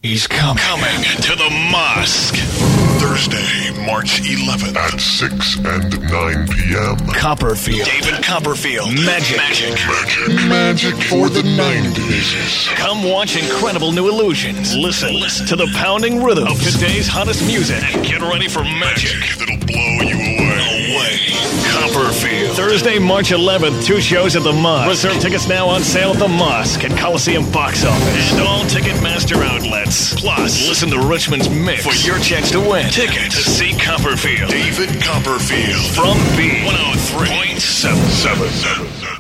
He's coming to the Mosque. Thursday, March 11th at 6 and 9 p.m. Copperfield. David Copperfield. Magic for the 90s. Come watch incredible new illusions. Listen to the pounding rhythm of today's hottest music. And get ready for magic that'll blow you away. Copperfield. Thursday, March 11th, 2 shows at the Mosque. Reserve tickets now on sale at the Mosque and Coliseum box office. And all Ticketmaster outlets. Plus, listen to Richmond's Mix for your chance to win tickets to see Copperfield. David Copperfield from B103.777.